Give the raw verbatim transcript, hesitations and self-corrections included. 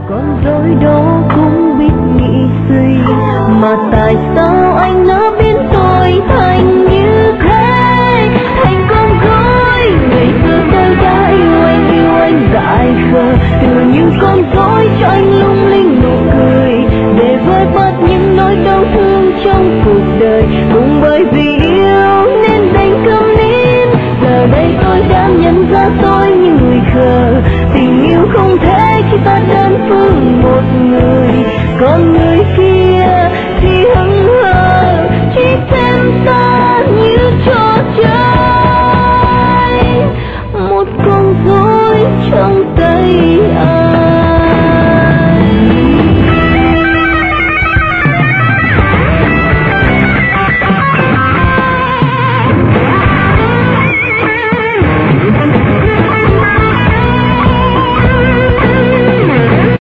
con dối đó cũng biết nghĩ suy, mà tại sao anh đã biến tôi thành như thế, thành con dối. Ngày xưa tôi đã yêu anh, yêu anh dại khờ, từ những con dối cho anh lung linh nụ cười, để vơi bớt những nỗi đau thương trong cuộc đời. Cũng bởi vì yêu nên đành câm nín, giờ đây tôi đã nhận ra tôi như người khờ. Tình yêu không thể khi ta đơn phương một người, con người